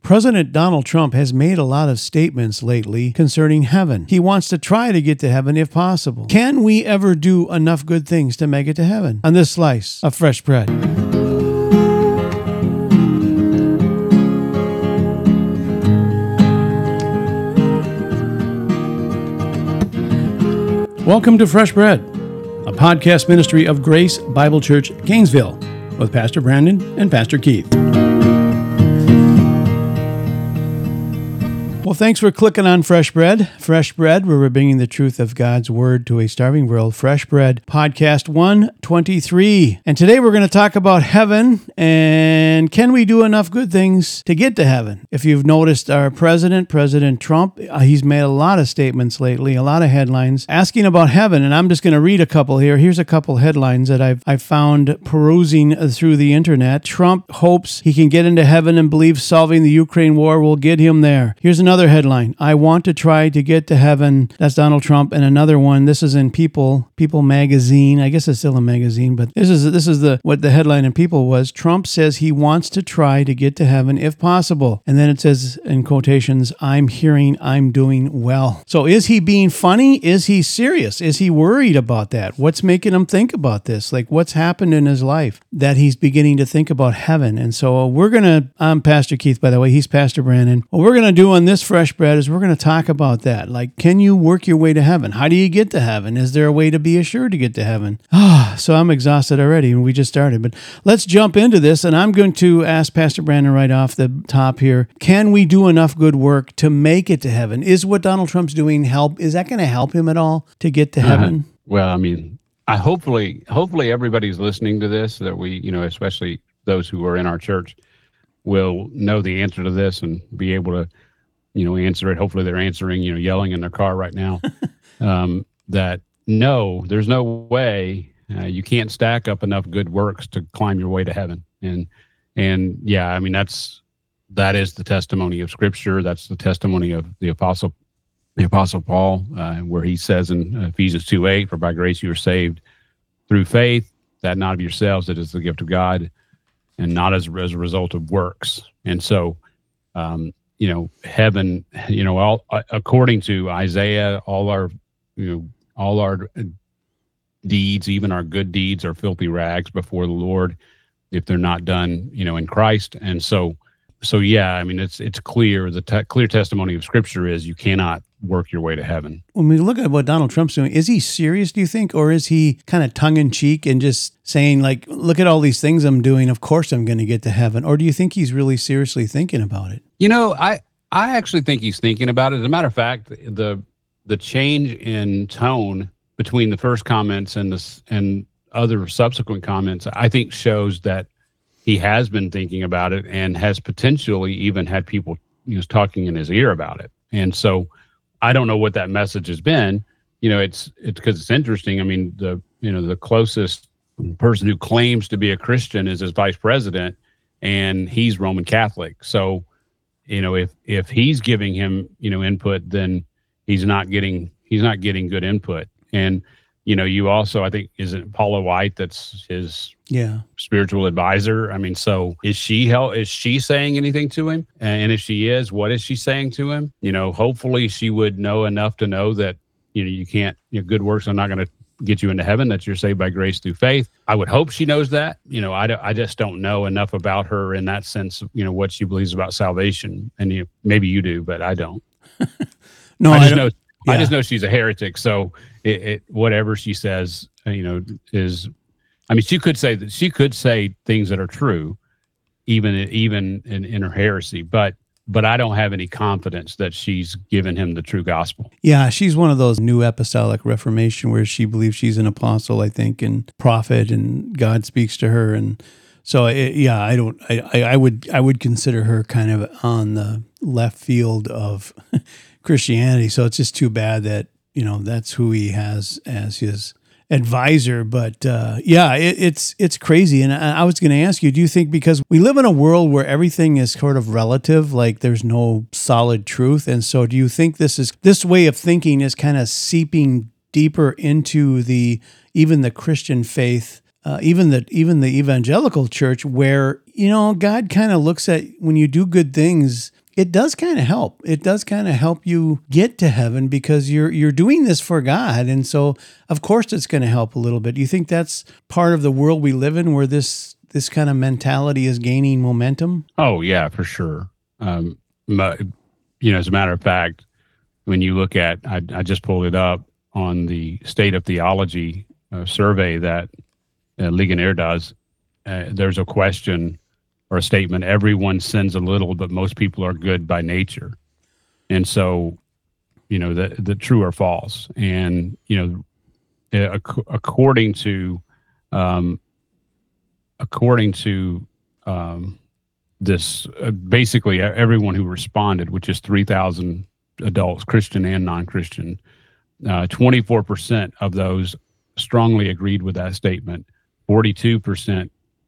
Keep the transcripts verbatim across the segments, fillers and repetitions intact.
President Donald Trump has made a lot of statements lately concerning heaven. He wants to try to get to heaven if possible. Can we ever do enough good things to make it to heaven? On this slice of fresh bread. Welcome to Fresh Bread, a podcast ministry of Grace Bible Church, Gainesville, with Pastor Brandon and Pastor Keith. Well, thanks for clicking on Fresh Bread. Fresh Bread, where we're bringing the truth of God's Word to a starving world. Fresh Bread, podcast one twenty-three. And today we're going to talk about heaven and can we do enough good things to get to heaven? If you've noticed, our president, President Trump, uh, he's made a lot of statements lately, a lot of headlines asking about heaven. And I'm just going to read a couple here. Here's a couple headlines that I've, I've found perusing through the internet. Trump hopes he can get into heaven and believes solving the Ukraine war will get him there. Here's another headline. I want to try to get to heaven. That's Donald Trump. And another one, this is in People, People magazine. I guess it's still a magazine, but this is this is the what the headline in People was. Trump says he wants to try to get to heaven if possible. And then it says in quotations, I'm hearing I'm doing well. So is he being funny? Is he serious? Is he worried about that? What's making him think about this? Like what's happened in his life that he's beginning to think about heaven? And so we're going to, I'm Pastor Keith, by the way, he's Pastor Brandon. What we're going to do on this Fresh Bread is we're going to talk about that. Like, can you work your way to heaven? How do you get to heaven? Is there a way to be assured to get to heaven? Ah, so I'm exhausted already and we just started. But let's jump into this and I'm going to ask Pastor Brandon right off the top here, can we do enough good work to make it to heaven? Is what Donald Trump's doing help? Is that going to help him at all to get to heaven? Uh, well, I mean, I hopefully, hopefully everybody's listening to this, that we, you know, especially those who are in our church will know the answer to this and be able to, you know, answer it. Hopefully they're answering, you know, yelling in their car right now, um, that no, there's no way uh, you can't stack up enough good works to climb your way to heaven. And, and yeah, I mean, that's, that is the testimony of Scripture. That's the testimony of the apostle, the apostle Paul, uh, where he says in Ephesians two eight, for by grace you are saved through faith, that not of yourselves, it is the gift of God, and not as, as a result of works. And so, um, you know, heaven, you know, all according to Isaiah, all our, you know, all our deeds, even our good deeds, are filthy rags before the Lord if they're not done, you know, in Christ. And so, so yeah, I mean, it's it's clear. The te- clear testimony of Scripture is you cannot work your way to heaven. When we look at what Donald Trump's doing, is he serious, do you think? Or is he kind of tongue-in-cheek and just saying, like, look at all these things I'm doing, of course I'm going to get to heaven? Or do you think he's really seriously thinking about it? You know, I, I actually think he's thinking about it. As a matter of fact, the the change in tone between the first comments and the, and other subsequent comments, I think shows that he has been thinking about it and has potentially even had people, you know, talking in his ear about it. And so I don't know what that message has been. You know, it's it's because it's interesting. I mean, the you know the closest person who claims to be a Christian is his vice president, and he's Roman Catholic. So, you know, if if he's giving him you know input, then he's not getting he's not getting good input. And you know, you also, I think, is it Paula White that's his yeah spiritual advisor? I mean, so is she hel- is she saying anything to him? And if she is, what is she saying to him? You know, hopefully she would know enough to know that, you know, you can't, you know, good works are not going to get you into heaven, that you're saved by grace through faith. I would hope she knows that. You know, I, I just don't know enough about her in that sense, you know, what she believes about salvation. And you, maybe you do, but I don't. no, I just I know. Yeah. I just know she's a heretic, so it, it whatever she says, you know, is. I mean, she could say that she could say things that are true, even even in, in her heresy. But but I don't have any confidence that she's given him the true gospel. Yeah, she's one of those new apostolic Reformation where she believes she's an apostle, I think, and prophet, and God speaks to her, and so it, yeah, I don't. I, I would I would consider her kind of on the left field of Christianity. So it's just too bad that, you know, that's who he has as his advisor. But uh, yeah, it, it's it's crazy. And I, I was going to ask you, do you think, because we live in a world where everything is sort of relative, like there's no solid truth. And so do you think this is this way of thinking is kind of seeping deeper into the even the Christian faith uh, even the even the evangelical church, where you know God kind of looks at when you do good things. It does kind of help. It does kind of help you get to heaven because you're you're doing this for God, and so of course it's going to help a little bit. Do you think that's part of the world we live in, where this this kind of mentality is gaining momentum? Oh yeah, for sure. Um, my, you know, as a matter of fact, when you look at, I, I just pulled it up on the State of Theology uh, survey that uh, Ligonier does. Uh, there's a question or a statement: everyone sins a little, but most people are good by nature. And so, you know, the the true or false. And you know, ac- according to, um, according to um, this, uh, basically everyone who responded, which is three thousand adults, Christian and non-Christian, uh, twenty-four percent of those strongly agreed with that statement. forty-two percent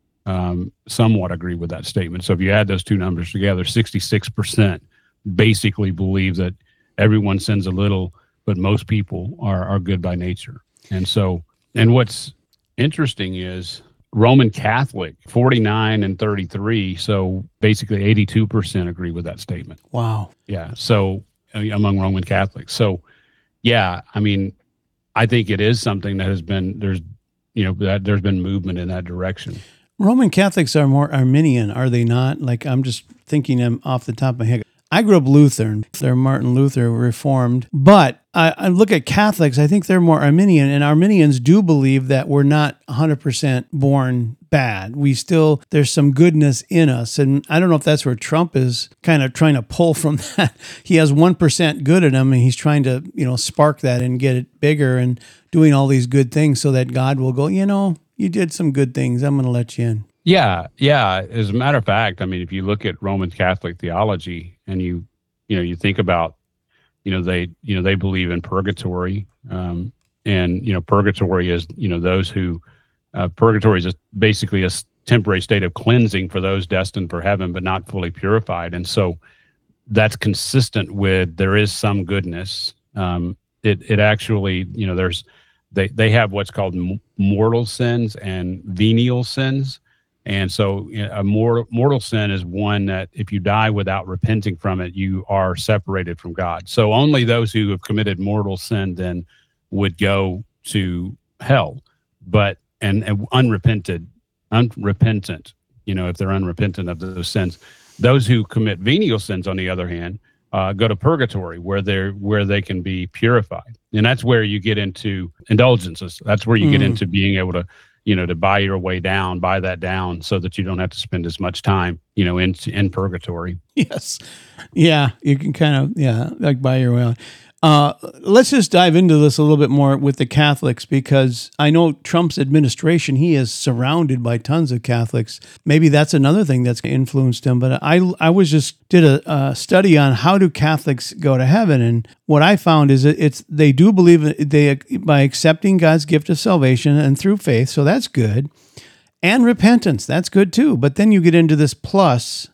um, somewhat agree with that statement. So if you add those two numbers together, sixty-six percent basically believe that everyone sins a little, but most people are, are good by nature. And so, and what's interesting is Roman Catholic, forty-nine and thirty-three. So basically eighty-two percent agree with that statement. Wow. Yeah. So uh, among Roman Catholics. So yeah, I mean, I think it is something that has been, there's, you know, that there's been movement in that direction. Roman Catholics are more Arminian, are they not? Like, I'm just thinking them off the top of my head. I grew up Lutheran. They're Martin Luther Reformed. But I, I look at Catholics, I think they're more Arminian. And Arminians do believe that we're not one hundred percent born bad. We still, there's some goodness in us. And I don't know if that's where Trump is kind of trying to pull from that. He has one percent good in him, and he's trying to, you know, spark that and get it bigger and doing all these good things so that God will go, you know, you did some good things. I'm going to let you in. Yeah, yeah. As a matter of fact, I mean, if you look at Roman Catholic theology and you, you know, you think about, you know, they, you know, they believe in purgatory, um, and you know, purgatory is, you know, those who, uh, purgatory is basically a temporary state of cleansing for those destined for heaven but not fully purified, and so that's consistent with there is some goodness. Um, it it actually, you know, there's they they have what's called mortal sins and venial sins. And so you know, a mortal, mortal sin is one that if you die without repenting from it, you are separated from God. So only those who have committed mortal sin then would go to hell, but and, and unrepented, unrepentant, you know, if they're unrepentant of those sins. Those who commit venial sins, on the other hand, uh, go to purgatory, where they're where they can be purified, and that's where you get into indulgences. That's where you mm. get into being able to, you know, to buy your way down, buy that down so that you don't have to spend as much time, you know, in in purgatory. Yes. Yeah. You can kind of, yeah, like buy your way out. Uh, let's just dive into this a little bit more with the Catholics, because I know Trump's administration, he is surrounded by tons of Catholics. Maybe that's another thing that's influenced him. But I I was just did a, a study on how do Catholics go to heaven, and what I found is that it's they do believe they by accepting God's gift of salvation and through faith, so that's good, and repentance, that's good too. But then you get into this plus,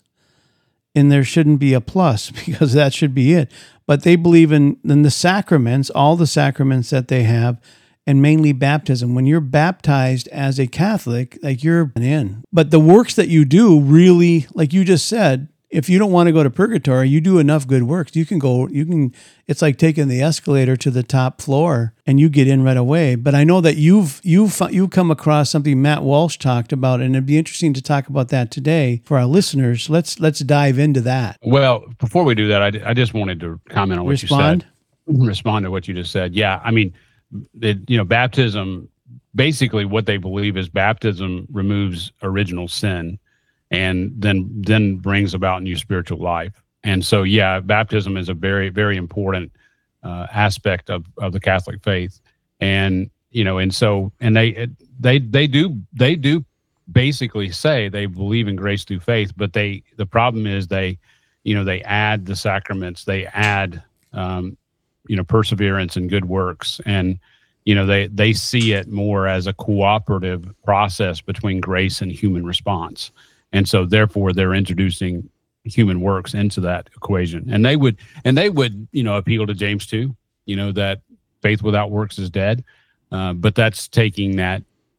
and there shouldn't be a plus because that should be it. But they believe in, in the sacraments, all the sacraments that they have, and mainly baptism. When you're baptized as a Catholic, like you're in. But the works that you do really, like you just said, if you don't want to go to purgatory, you do enough good works. You can go, you can, it's like taking the escalator to the top floor and you get in right away. But I know that you've, you've, you've come across something Matt Walsh talked about, and it'd be interesting to talk about that today for our listeners. Let's, let's dive into that. Well, before we do that, I, I just wanted to comment on what Respond? you said. Respond to what you just said. Yeah. I mean, it, you know, baptism, basically what they believe is baptism removes original sin and then then brings about new spiritual life. And so, yeah, baptism is a very, very important uh, aspect of, of the Catholic faith. And, you know, and so, and they, they, they do, they do basically say they believe in grace through faith, but they, the problem is they, you know, they add the sacraments, they add, um, you know, perseverance and good works. And, you know, they, they see it more as a cooperative process between grace and human response. And so therefore they're introducing human works into that equation. And they would, and they would, you know, appeal to James two, you know, that faith without works is dead. Uh, but that's taking that,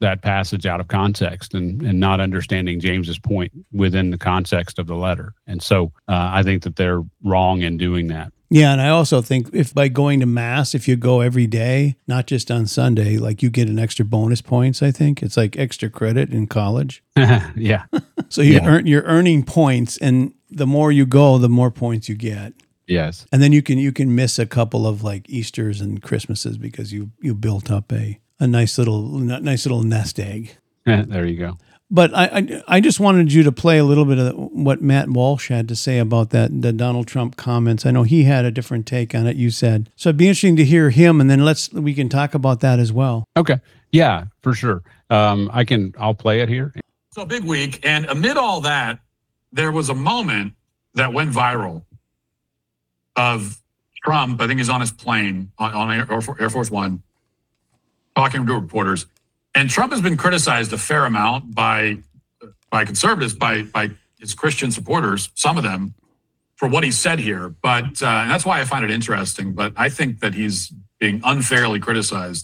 that passage out of context and, and not understanding James's point within the context of the letter. And so uh, I think that they're wrong in doing that. Yeah, and I also think if by going to Mass, if you go every day, not just on Sunday, like you get an extra bonus points, I think. It's like extra credit in college. Yeah. So you Yeah. earn, you're earning points, and the more you go, the more points you get. Yes. And then you can you can miss a couple of like Easters and Christmases because you you built up a, a nice little nice little nest egg. There you go. But I, I I just wanted you to play a little bit of what Matt Walsh had to say about that, the Donald Trump comments. I know he had a different take on it, you said. So it'd be interesting to hear him, and then let's we can talk about that as well. Okay. Yeah, for sure. Um, I can, I'll play it here. So big week. And amid all that, there was a moment that went viral of Trump. I think he's on his plane on, on Air, Air Force One, talking to reporters. And Trump has been criticized a fair amount by by conservatives, by by his Christian supporters, some of them, for what he said here. But uh, and that's why I find it interesting. But I think that he's being unfairly criticized.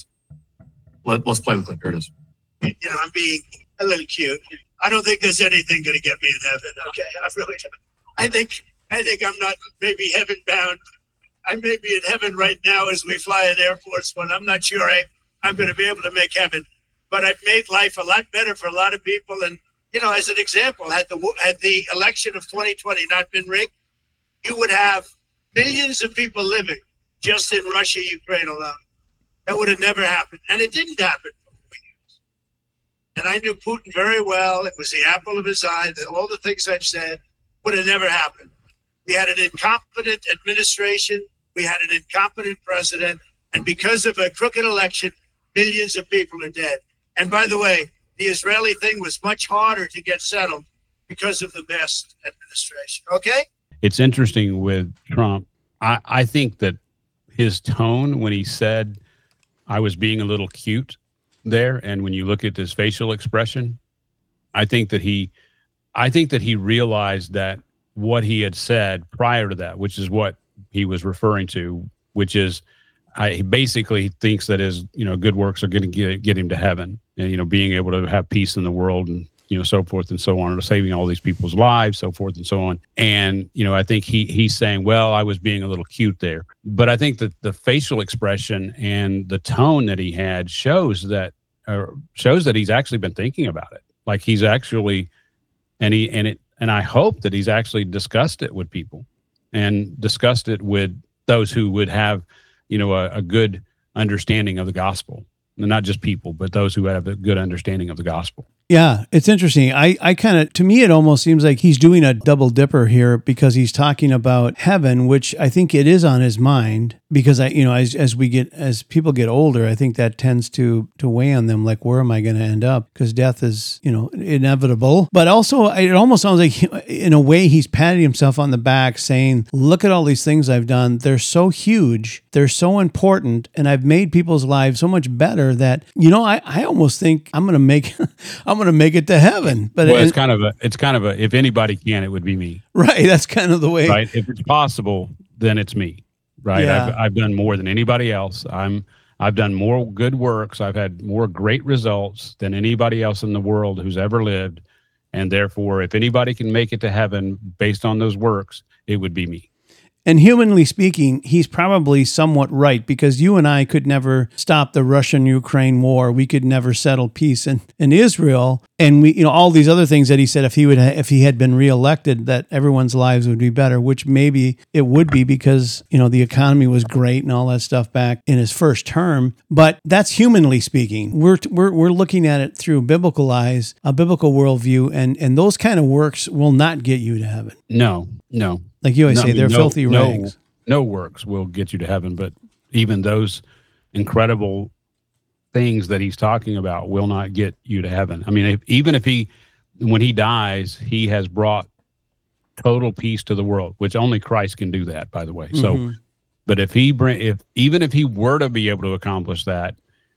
Let, let's play the clip. Here it is. You know, I'm being a little cute. I don't think there's anything going to get me in heaven. Okay, I really don't. I think I think I'm not maybe heaven bound. I may be in heaven right now as we fly in Air Force One. I'm not sure I, I'm going to be able to make heaven. But I've made life a lot better for a lot of people. And, you know, as an example, had the had the election of twenty twenty not been rigged, you would have millions of people living just in Russia, Ukraine alone. That would have never happened. And it didn't happen for four years. And I knew Putin very well. It was the apple of his eye. All the things I've said would have never happened. We had an incompetent administration. We had an incompetent president. And because of a crooked election, millions of people are dead. And by the way, the Israeli thing was much harder to get settled because of the best administration. Okay? It's interesting with Trump. I, I think that his tone when he said, I was being a little cute there, and when you look at his facial expression, I think that he, I think that he realized that what he had said prior to that, which is what he was referring to, which is, I, he basically thinks that his, you know, good works are going to get, get him to heaven, and, you know, being able to have peace in the world and, you know, so forth and so on, or saving all these people's lives, so forth and so on. And, you know, I think he he's saying, well, I was being a little cute there. But I think that the facial expression and the tone that he had shows that, uh, shows that he's actually been thinking about it. Like he's actually, and he, and it, and I hope that he's actually discussed it with people and discussed it with those who would have, you know, a, a good understanding of the gospel. And not just people, but those who have a good understanding of the gospel. Yeah, it's interesting. I, I kind of, to me, it almost seems like he's doing a double dipper here because he's talking about heaven, which I think it is on his mind because I, you know, as, as we get, as people get older, I think that tends to, to weigh on them. Like, where am I going to end up? Because death is, you know, inevitable. But also it almost sounds like in a way he's patting himself on the back saying, look at all these things I've done. They're so huge. They're so important. And I've made people's lives so much better that, you know, I, I almost think I'm going to make, I'm going to make it to heaven. But well, it, it's kind of a, it's kind of a, if anybody can, it would be me. Right. That's kind of the way. Right. If it's possible, then it's me. Right. Yeah. I've, I've done more than anybody else. I'm, I've done more good works. I've had more great results than anybody else in the world who's ever lived. And therefore, if anybody can make it to heaven based on those works, it would be me. And humanly speaking, he's probably somewhat right because you and I could never stop the Russian-Ukraine war. We could never settle peace in, in Israel. And we, you know, all these other things that he said, if he would, if he had been reelected, that everyone's lives would be better, which maybe it would be because, you know, the economy was great and all that stuff back in his first term. But that's humanly speaking. We're, we're, we're looking at it through biblical eyes, a biblical worldview, and, and those kind of works will not get you to heaven. No, no. Like you always No, say, I mean, they're no, filthy no, rags. No works will get you to heaven, but even those incredible things that he's talking about will not get you to heaven. I mean, if, even if he, when he dies, he has brought total peace to the world, which only Christ can do that, by the way. So, Mm-hmm. but if he bring, if even if he were to be able to accomplish that,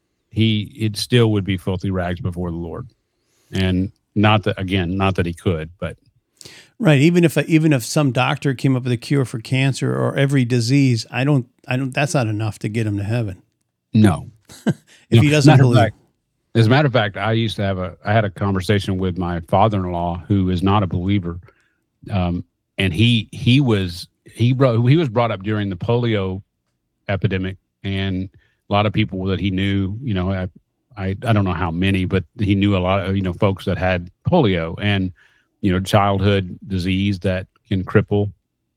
he it still would be filthy rags before the Lord, and not that again, not that he could, but. Right. Even if even if some doctor came up with a cure for cancer or every disease, I don't I don't that's not enough to get him to heaven. No. If No, he doesn't matter of believe. fact, As a matter of fact, I used to have a, I had a conversation with my father-in-law who is not a believer. Um, and he, he was, he brought, he was brought up during the polio epidemic, and a lot of people that he knew, you know, I, I, I don't know how many, but he knew a lot of, you know, folks that had polio and, you know, childhood disease that can cripple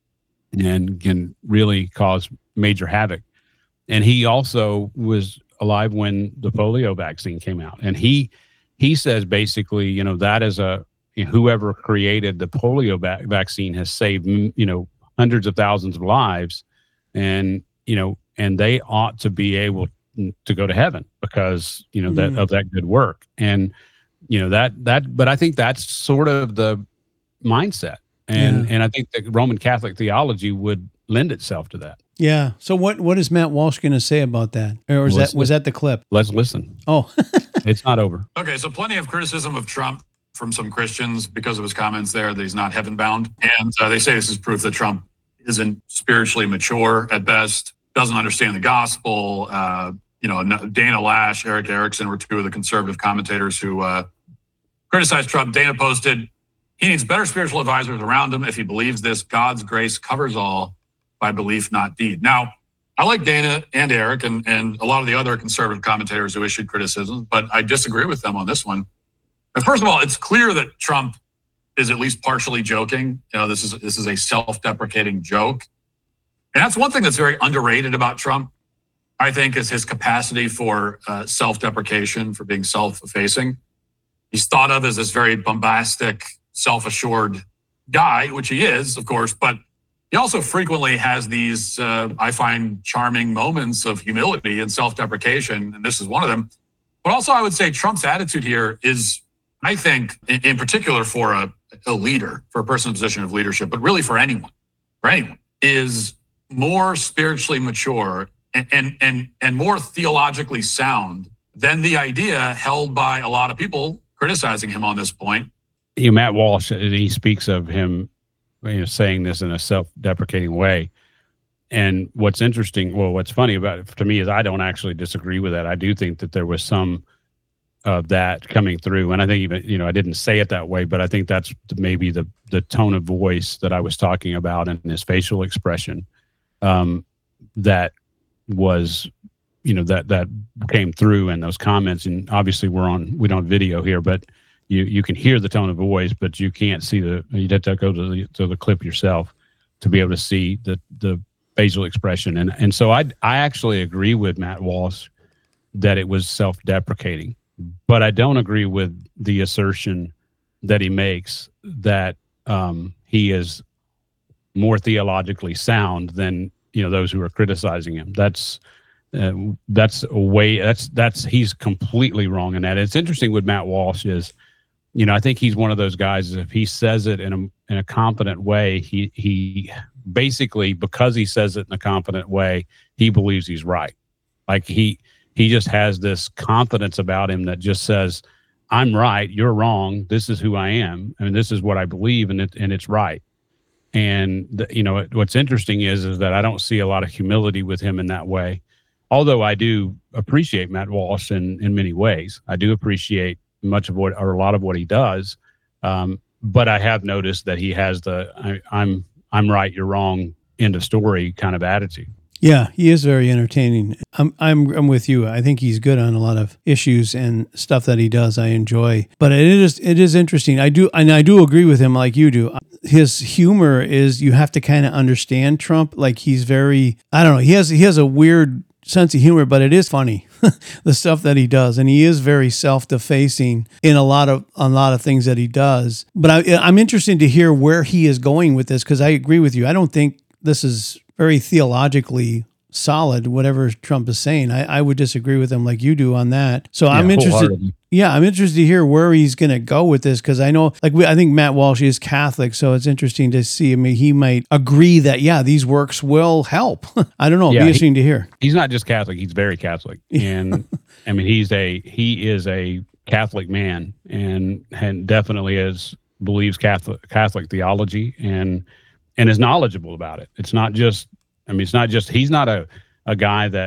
and can really cause major havoc. And he also was alive when the polio vaccine came out. And he, he says basically, you know, that is a, you know, whoever created the polio va- vaccine has saved, you know, hundreds of thousands of lives. And, you know, and they ought to be able to go to heaven because, you know, mm-hmm. that of that good work. And, you know, that, that, but I think that's sort of the mindset. And, yeah. and I think that Roman Catholic theology would lend itself to that. Yeah. So what, what is Matt Walsh going to say about that? Or was that, was that the clip? Let's listen. Oh, it's not over. Okay. So plenty of criticism of Trump from some Christians because of his comments there that he's not heaven bound. And uh, they say this is proof that Trump isn't spiritually mature at best, doesn't understand the gospel. Uh, you know, Dana Lash, Eric Erickson were two of the conservative commentators who uh, criticized Trump. Dana posted, he needs better spiritual advisors around him. If he believes this, God's grace covers all by belief, not deed. Now, I like Dana and Eric and, and a lot of the other conservative commentators who issued criticisms, but I disagree with them on this one. And first of all, it's clear that Trump is at least partially joking. You know, this is this is a self-deprecating joke. And that's one thing that's very underrated about Trump, I think, is his capacity for uh, self-deprecation, for being self-effacing. He's thought of as this very bombastic, self-assured guy, which he is, of course, but he also frequently has these, uh, I find, charming moments of humility and self-deprecation, and this is one of them. But also, I would say Trump's attitude here is, I think, in, in particular for a, a leader, for a person in a position of leadership, but really for anyone, for anyone, is more spiritually mature and, and, and, and more theologically sound than the idea held by a lot of people criticizing him on this point. You know, Matt Walsh, he speaks of him, you know, saying this in a self-deprecating way. And what's interesting, well, what's funny about it to me is I don't actually disagree with that. I do think that there was some of that coming through. And I think even, you know, I didn't say it that way, but I think that's maybe the the tone of voice that I was talking about and his facial expression um, that was, you know, that that came through in those comments. And obviously we're on, we don't have video here, but you you can hear the tone of voice, but you can't see the, you'd have to go to the, to the clip yourself to be able to see the, the facial expression. And, and so I, I actually agree with Matt Walsh that it was self-deprecating. But I don't agree with the assertion that he makes that um, he is more theologically sound than, you know, those who are criticizing him. That's uh, that's a way. That's that's he's completely wrong in that. It's interesting with Matt Walsh is, you know, I think he's one of those guys. If he says it in a in a confident way, he he basically, because he says it in a confident way, he believes he's right. Like he. He just has this confidence about him that just says, I'm right, you're wrong, this is who I am, and this is what I believe, and it, and it's right. And, the, you know, what's interesting is, is that I don't see a lot of humility with him in that way, although I do appreciate Matt Walsh in, in many ways. I do appreciate much of what, or a lot of what he does, um, but I have noticed that he has the I, I'm I'm right, you're wrong, end of story kind of attitude. Yeah, he is very entertaining. I'm I'm I'm with you. I think he's good on a lot of issues and stuff that he does. I enjoy, but it is it is interesting. I do and I do agree with him, like you do. His humor is, you have to kind of understand Trump. Like he's very, I don't know. He has he has a weird sense of humor, but it is funny the stuff that he does, and he is very self-defacing in a lot of a lot of things that he does. But I, I'm interested to hear where he is going with this, because I agree with you. I don't think this is very theologically solid, whatever Trump is saying. I, I would disagree with him like you do on that. So yeah, I'm interested. Yeah, I'm interested to hear where he's going to go with this, because I know, like, we, I think Matt Walsh is Catholic, so it's interesting to see. I mean, he might agree that, yeah, these works will help. I don't know. It'll yeah, be interesting he, to hear. He's not just Catholic; he's very Catholic, and I mean, he's a he is a Catholic man, and and definitely is believes Catholic Catholic theology, and. and is knowledgeable about it. It's not just, I mean, it's not just, he's not a, a guy that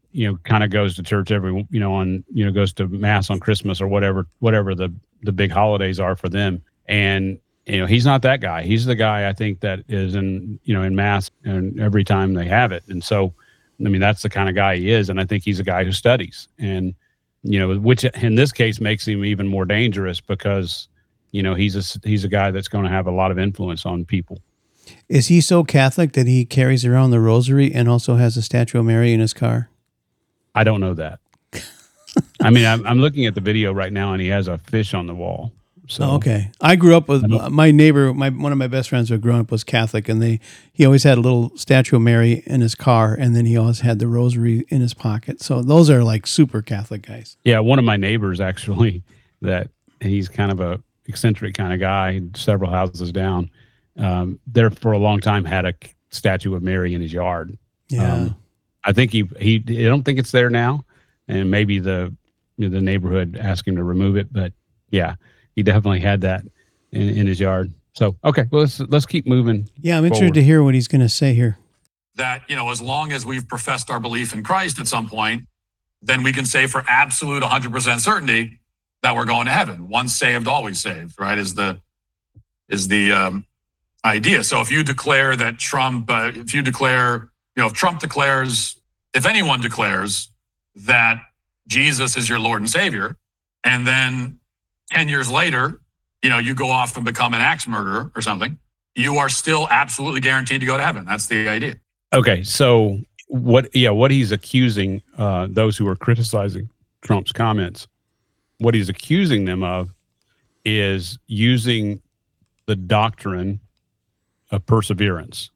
you know, kind of goes to church every, you know, on, you know, goes to mass on Christmas or whatever, whatever the, the big holidays are for them. And, you know, he's not that guy. He's the guy I think that is in, you know, in mass and every time they have it. And so, I mean, that's the kind of guy he is. And I think he's a guy who studies, and, you know, which in this case makes him even more dangerous because, you know, he's a, he's a guy that's going to have a lot of influence on people. Is he so Catholic that he carries around the rosary and also has a statue of Mary in his car? I don't know that. I mean, I'm, I'm looking at the video right now, and he has a fish on the wall. So oh, okay. I grew up with my neighbor. My one of my best friends who had grown up was Catholic, and they he always had a little statue of Mary in his car, and then he always had the rosary in his pocket. So those are like super Catholic guys. Yeah, one of my neighbors actually, that he's kind of a eccentric kind of guy, several houses down. Um, there for a long time had a statue of Mary in his yard. Yeah, um, I think he he. I don't think it's there now, and maybe the you know, the neighborhood asked him to remove it. But yeah, he definitely had that in, in his yard. So okay, well, let's let's keep moving. Yeah, I'm interested forward. to hear what he's going to say here. That, you know, as long as we've professed our belief in Christ at some point, then we can say for absolute one hundred percent certainty that we're going to heaven. Once saved, always saved. Right? Is the is the um, idea. So if you declare that Trump, uh, if you declare, you know, if Trump declares, if anyone declares that Jesus is your Lord and Savior, and then ten years later, you know, you go off and become an axe murderer or something, you are still absolutely guaranteed to go to heaven. That's the idea. Okay, so what? Yeah, what he's accusing uh, those who are criticizing Trump's comments, what he's accusing them of is using the doctrine of perseverance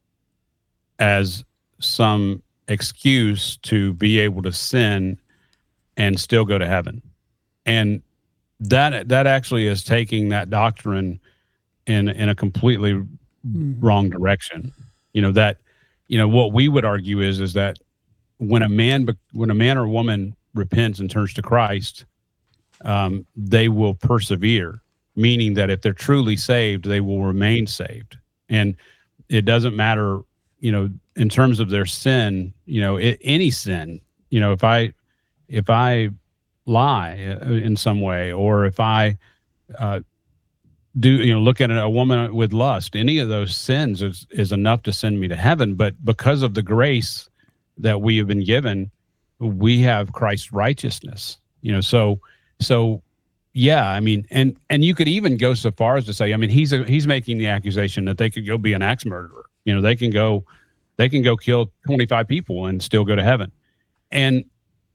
as some excuse to be able to sin and still go to heaven. And that that actually is taking that doctrine in in a completely mm-hmm. wrong direction. You know, that, you know, what we would argue is is that when a man when a man or woman repents and turns to Christ, um, they will persevere, meaning that if they're truly saved, they will remain saved. And it doesn't matter, you know, in terms of their sin, you know, it, any sin, you know, if I, if I lie in some way, or if I uh, do, you know, look at a woman with lust, any of those sins is, is enough to send me to heaven. But because of the grace that we have been given, we have Christ's righteousness, you know, so, so yeah, I mean, and and you could even go so far as to say, I mean, he's a, he's making the accusation that they could go be an axe murderer. You know, they can go, they can go kill twenty-five people and still go to heaven. And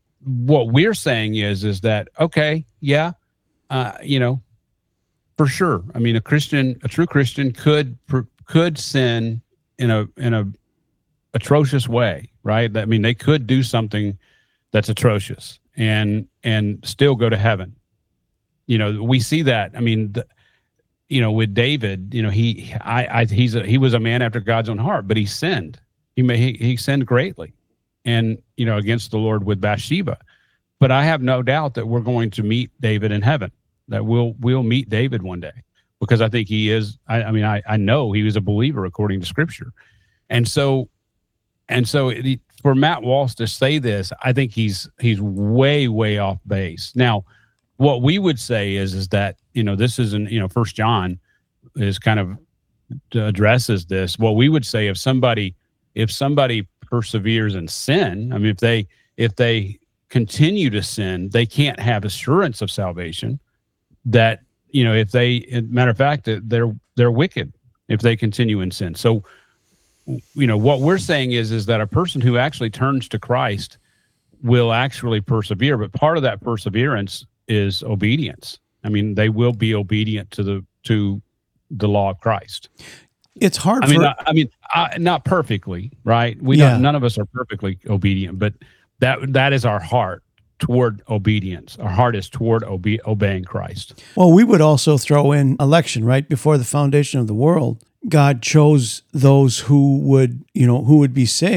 what we're saying is, is that okay, yeah, uh, you know, for sure. I mean, a Christian, a true Christian, could could sin in a in a atrocious way, right? I mean, they could do something that's atrocious and and still go to heaven. You know, we see that. I mean, the, you know, with David, you know, he, I, I, he's a, he was a man after God's own heart, but he sinned. He may, he, he sinned greatly, and you know, against the Lord with Bathsheba. But I have no doubt that we're going to meet David in heaven. That we'll we'll meet David one day, because I think he is. I, I mean, I, I know he was a believer according to Scripture, and so, and so it, for Matt Walsh to say this, I think he's he's way way off base now. What we would say is, is that, you know, this isn't, you know, First John is kind of addresses this. What we would say, if somebody, if somebody perseveres in sin, I mean, if they, if they continue to sin, they can't have assurance of salvation. That, you know, if they, matter of fact, they're, they're wicked if they continue in sin. So, you know, what we're saying is, is that a person who actually turns to Christ will actually persevere, but part of that perseverance is obedience. I mean, they will be obedient to the to the law of Christ. It's hard. I mean, for... not, I mean, I, not perfectly, right? We yeah. don't. None of us are perfectly obedient, but that that is our heart toward obedience. Our heart is toward obe- obeying Christ. Well, we would also throw in election, right? Before the foundation of the world, God chose those who would, you know, who would be saved,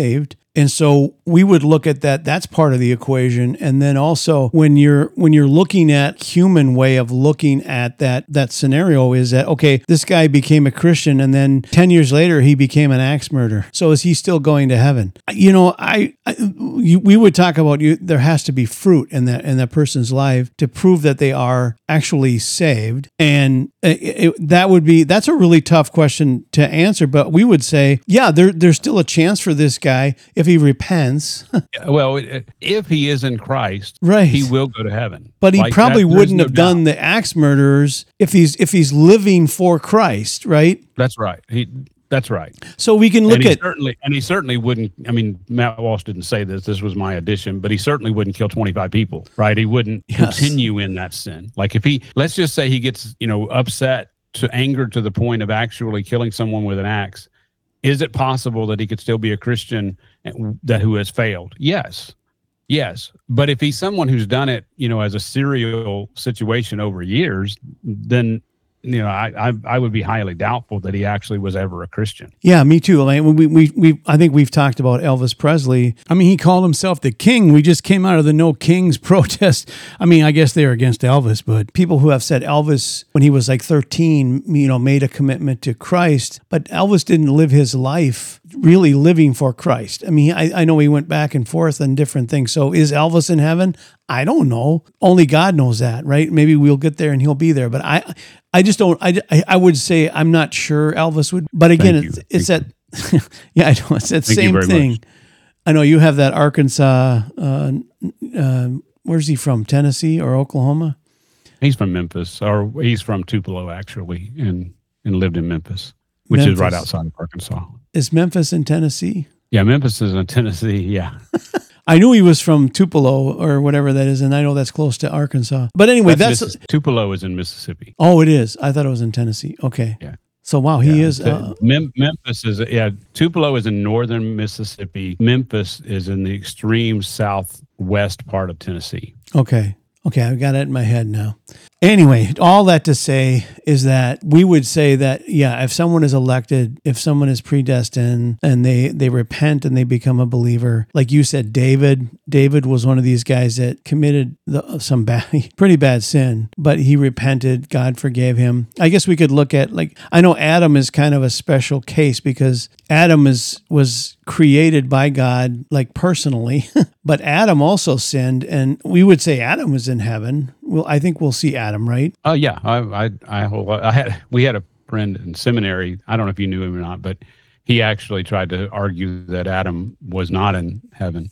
And so we would look at that. That's part of the equation. And then also when you're when you're looking at human way of looking at that that scenario is that, okay, this guy became a Christian and then ten years later he became an axe murderer. So is he still going to heaven? You know, I, I you, we would talk about you. There has to be fruit in that in that person's life to prove that they are actually saved. And it, it, that would be that's a really tough question to answer. But we would say, yeah, there there's still a chance for this guy. If he repents, well, if he is in Christ, right, he will go to heaven. But he like probably that, wouldn't no have done doubt. the axe murderers if he's if he's living for Christ, right? That's right. He that's right. So we can look and he at certainly, and he certainly wouldn't. I mean, Matt Walsh didn't say this. This was my addition, but he certainly wouldn't kill twenty-five people, right? He wouldn't Yes. continue in that sin. Like if he, let's just say he gets, you know, upset to anger to the point of actually killing someone with an axe. Is it possible that he could still be a Christian that who has failed? Yes. Yes. But if he's someone who's done it, you know, as a serial situation over years, then, you know, I, I I would be highly doubtful that he actually was ever a Christian. Yeah, me too. I mean, we, we, we, I think we've talked about Elvis Presley. I mean, he called himself the king. We just came out of the No Kings protest. I mean, I guess they were against Elvis, but people who have said Elvis, when he was like thirteen, you know, made a commitment to Christ, but Elvis didn't live his life really living for Christ. I mean, I, I know he went back and forth on different things. So is Elvis in heaven? I don't know. Only God knows that, right? Maybe we'll get there and he'll be there. But I, I just don't. I, I would say I'm not sure Elvis would. But again, Thank it's, you. it's that. Yeah, I know it's that Thank you same very thing. much. I know you have that Arkansas. Uh, uh, where's he from? Tennessee or Oklahoma? He's from Memphis, or he's from Tupelo actually, and and lived in Memphis, which is right Memphis. outside of Arkansas. Is Memphis in Tennessee? Yeah, Memphis is in Tennessee. Yeah. I knew he was from Tupelo or whatever that is, and I know that's close to Arkansas. But anyway, that's, Missis- Tupelo is in Mississippi. oh, it is. I thought it was in Tennessee. Okay. Yeah. So wow, he Yeah, is. so Uh, Mem- Memphis is yeah. Tupelo is in northern Mississippi. Memphis is in the extreme southwest part of Tennessee. okay. Okay, I've got it in my head now. Anyway, all that to say is that we would say that, yeah, if someone is elected, if someone is predestined and they, they repent and they become a believer, like you said, David, David was one of these guys that committed the, some bad, pretty bad sin, but he repented. God forgave him. I guess we could look at, like, I know Adam is kind of a special case because Adam is was created by God, like personally, but Adam also sinned, and we would say Adam was in heaven. Well, I think we'll see Adam, right? Oh yeah, I I I, I had we had a friend in seminary. I don't know if you knew him or not, but he actually tried to argue that Adam was not in heaven,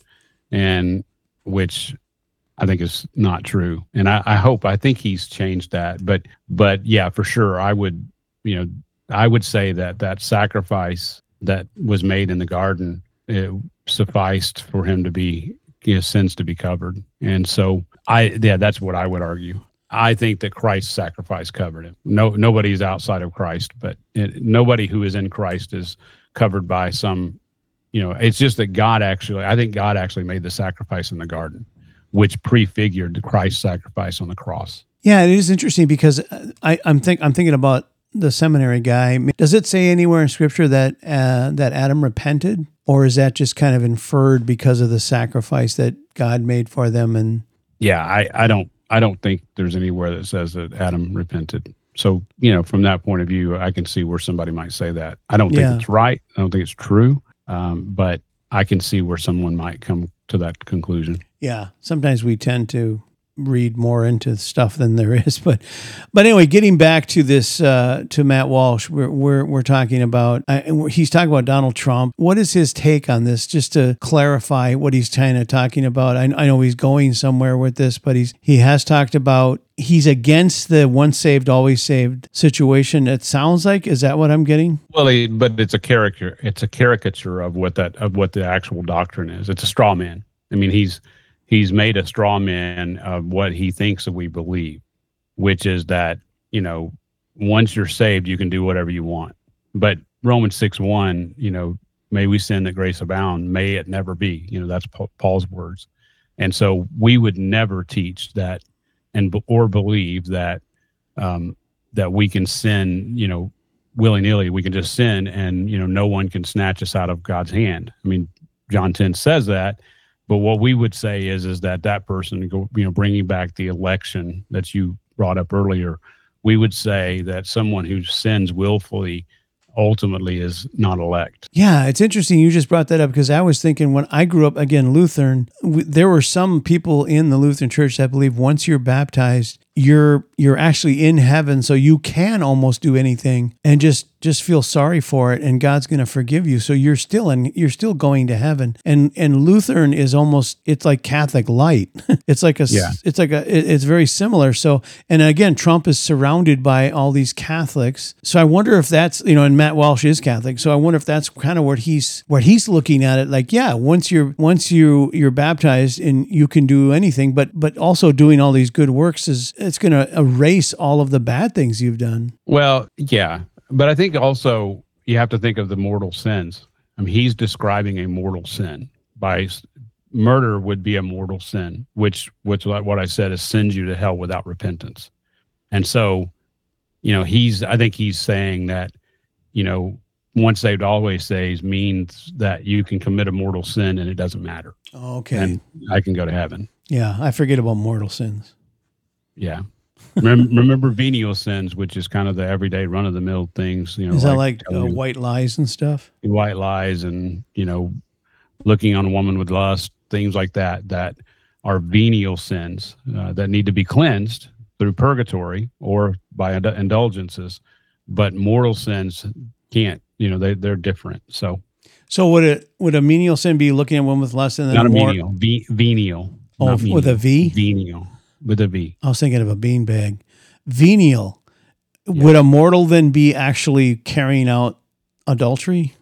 and which I think is not true. And I, I hope I think he's changed that. But but yeah, for sure, I would you know I would say that that sacrifice that was made in the garden, it sufficed for him to be his sins to be covered. And so I yeah, that's what I would argue. I think that Christ's sacrifice covered him. No, nobody's outside of Christ, but it, nobody who is in Christ is covered by some, you know, it's just that God actually, I think God actually made the sacrifice in the garden, which prefigured Christ's sacrifice on the cross. Yeah, it is interesting because I, I'm think I'm thinking about the seminary guy. Does it say anywhere in Scripture that uh, that Adam repented, or is that just kind of inferred because of the sacrifice that God made for them? And Yeah, I, I don't I don't think there's anywhere that says that Adam repented. So, you know, from that point of view, I can see where somebody might say that. I don't think Yeah. it's right. I don't think it's true. Um, but I can see where someone might come to that conclusion. yeah, sometimes we tend to read more into stuff than there is, but but anyway, getting back to this uh, to Matt Walsh, we're we're, we're talking about uh, and we're- he's talking about Donald Trump. What is his take on this? Just to clarify what he's kind of talking about. I, I know he's going somewhere with this, but he's he has talked about he's against the once saved always saved situation. It sounds like, is that what I'm getting? Well, he, but it's a character. It's a caricature of what that of what the actual doctrine is. It's a straw man. I mean, he's he's made a straw man of what he thinks that we believe, which is that, you know, once you're saved, you can do whatever you want. But Romans six one, you know, may we sin that grace abound, may it never be. You know, that's Pa- Paul's words. And so we would never teach that and or believe that um, that we can sin, you know, willy-nilly. We can just sin and, you know, no one can snatch us out of God's hand. I mean, John ten says that. But what we would say is, is that that person, you know, bringing back the election that you brought up earlier, we would say that someone who sins willfully ultimately is not elect. Yeah, it's interesting you just brought that up, because I was thinking when I grew up, again, Lutheran, w- there were some people in the Lutheran church that believe once you're baptized, you're you're actually in heaven, so you can almost do anything and just just feel sorry for it, and God's going to forgive you. So you're still in, you're still going to heaven. And and Lutheran is almost, it's like Catholic light. It's like a Yeah. it's like a it- it's very similar. So, and again, Trump is surrounded by all these Catholics. So I wonder if that's, you know, and Matt Walsh is Catholic. So I wonder if that's kind of what he's what he's looking at it like. Yeah, once you're once you you're baptized and you can do anything, but but also doing all these good works is, it's going to erase all of the bad things you've done. Well, yeah. But I think also you have to think of the mortal sins. I mean, he's describing a mortal sin. By s- murder would be a mortal sin, which, which like what I said is sends you to hell without repentance. And so, you know, he's, I think he's saying that, you know, once saved, always saved means that you can commit a mortal sin and it doesn't matter. Okay. And I can go to heaven. Yeah, I forget about mortal sins. Yeah. Remember, remember venial sins, which is kind of the everyday run of the mill things. You know, Is that like uh, telling white lies and stuff? white lies and, you know, looking on a woman with lust, things like that, that are venial sins uh, that need to be cleansed through purgatory or by ind- indulgences. But mortal sins can't, you know, they, they're different. So So would it would a menial sin be looking at one with lust and then not a more? menial, ve- venial. Oh, not with a menial, V? Venial, with a V. I was thinking of a beanbag. Venial. Would a mortal then be actually carrying out adultery?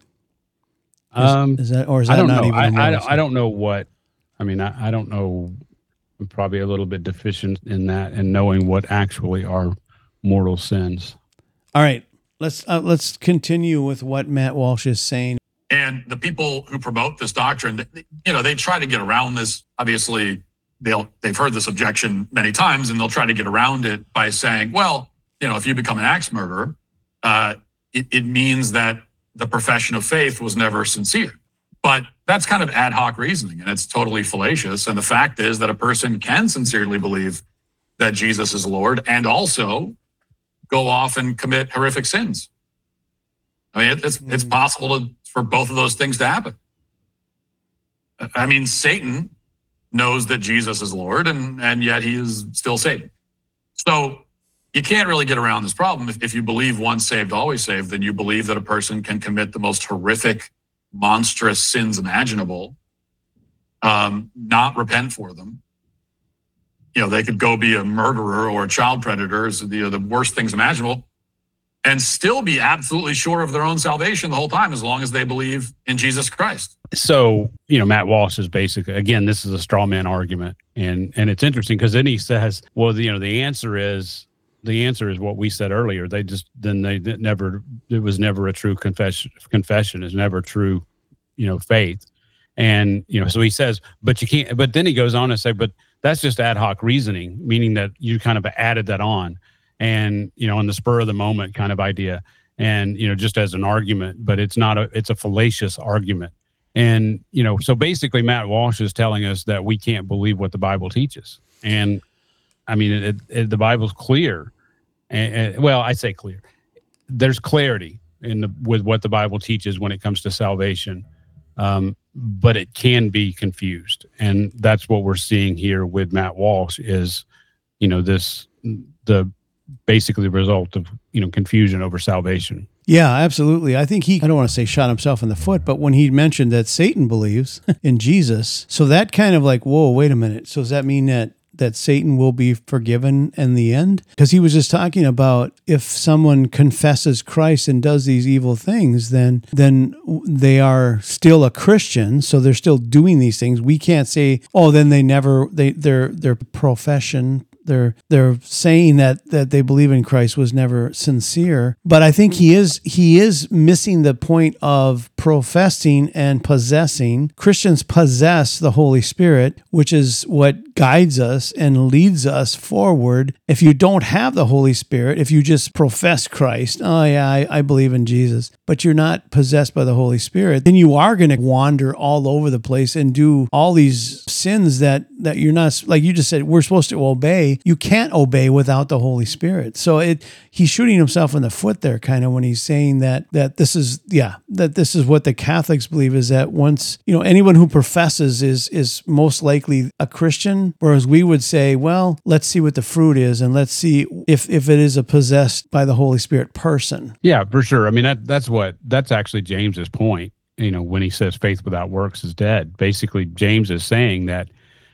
Is, Um, is that or is that I don't not know. even I, a I, mortal don't- I sin? don't know what, I mean, I, I don't know. I'm probably a little bit deficient in that and knowing what actually are mortal sins. All right, let's uh, let's continue with what Matt Walsh is saying. And the people who promote this doctrine, they- you know, they try to get around this. Obviously, they'll they've heard this objection many times, and they'll try to get around it by saying, well, you know, if you become an axe murderer, uh, it, it means that the profession of faith was never sincere. But that's kind of ad hoc reasoning, and it's totally fallacious. And the fact is that a person can sincerely believe that Jesus is Lord and also go off and commit horrific sins. I mean, it, it's it's possible to, for both of those things to happen. I mean, Satan knows that Jesus is Lord, and, and yet he is still Satan. So you can't really get around this problem. If, if you believe once saved, always saved, then you believe that a person can commit the most horrific, monstrous sins imaginable, um, not repent for them. You know, they could go be a murderer or a child predator, so the, you know, the worst things imaginable, and still be absolutely sure of their own salvation the whole time, as long as they believe in Jesus Christ. So, you know, Matt Walsh is basically, again, this is a straw man argument. And and it's interesting because then he says, well, the, you know, the answer is, the answer is what we said earlier. They just, then they did never, it was never a true confession, confession is never true, you know, faith. And, you know, so he says, but you can't, but then he goes on to say, but that's just ad hoc reasoning, meaning that you kind of added that on and, you know, on the spur of the moment kind of idea. And, you know, just as an argument, but it's not a, it's a fallacious argument. And, you know, so basically Matt Walsh is telling us that we can't believe what the Bible teaches. And I mean, it, it, the Bible's clear. And, and well, I say clear. There's clarity in the, with what the Bible teaches when it comes to salvation. Um, but it can be confused. And that's what we're seeing here with Matt Walsh is, you know, this, the basically the result of, you know, confusion over salvation. Yeah, absolutely. I think he, I don't want to say shot himself in the foot, but when he mentioned that Satan believes in Jesus, so that kind of like, whoa, wait a minute. So does that mean that that Satan will be forgiven in the end? Because he was just talking about if someone confesses Christ and does these evil things, then then they are still a Christian, so they're still doing these things. We can't say, oh, then they never, they their their profession, They're they're saying that that they believe in Christ was never sincere. But I think he is he is missing the point of professing and possessing. Christians possess the Holy Spirit, which is what guides us and leads us forward. If you don't have the Holy Spirit, if you just profess Christ, oh yeah, I, I believe in Jesus, but you're not possessed by the Holy Spirit, then you are going to wander all over the place and do all these sins that, that you're not, like you just said, we're supposed to obey. You can't obey without the Holy Spirit. So it he's shooting himself in the foot there, kind of, when he's saying that that this is, yeah, that this is what the Catholics believe, is that once, you know, anyone who professes is is most likely a Christian, whereas we would say, well, let's see what the fruit is, and let's see if if it is a possessed by the Holy Spirit person. Yeah, for sure. I mean, that that's what that's actually James's point. You know, when he says faith without works is dead. Basically, James is saying that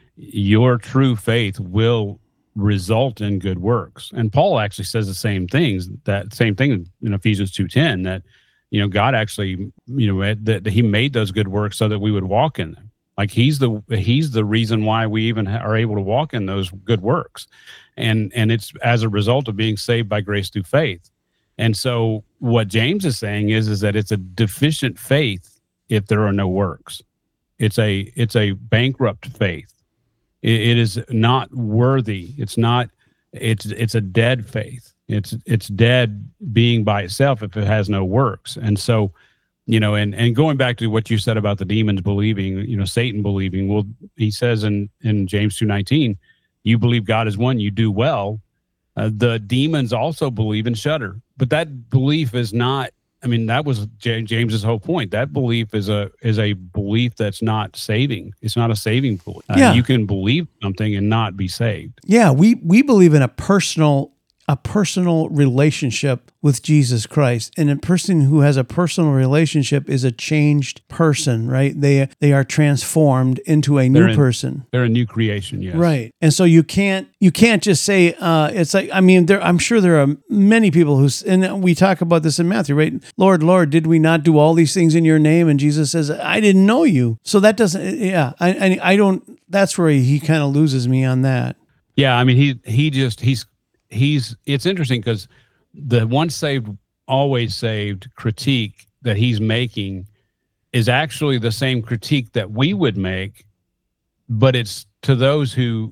your true faith will result in good works. And Paul actually says the same things, that same thing in Ephesians two ten, that, you know, God actually, you know, that, that he made those good works so that we would walk in them. Like he's the he's the reason why we even are able to walk in those good works. And and it's as a result of being saved by grace through faith. And so what James is saying is, is that it's a deficient faith if there are no works. It's a it's a bankrupt faith. It is not worthy. It's not. It's it's a dead faith. It's it's dead being by itself if it has no works. And so, you know, and and going back to what you said about the demons believing, you know, Satan believing. Well, he says in in James two nineteen, you believe God is one, you do well. Uh, the demons also believe and shudder, but that belief is not. I mean, that was J- James's whole point. That belief is a is a belief that's not saving. It's not a saving belief. Uh, Yeah. You can believe something and not be saved. Yeah, we we believe in a personal a personal relationship with Jesus Christ. And a person who has a personal relationship is a changed person, right? They they are transformed into a new They're in- person. They're a new creation, yes. Right. And so you can't you can't just say uh, it's like, I mean, there I'm sure there are many people who, and we talk about this in Matthew, right? Lord, Lord, did we not do all these things in your name? And Jesus says, I didn't know you. So that doesn't, yeah, I I, I don't, that's where he kind of loses me on that. Yeah, I mean, he he just he's he's. It's interesting because the once saved, always saved critique that he's making is actually the same critique that we would make, but it's to those who,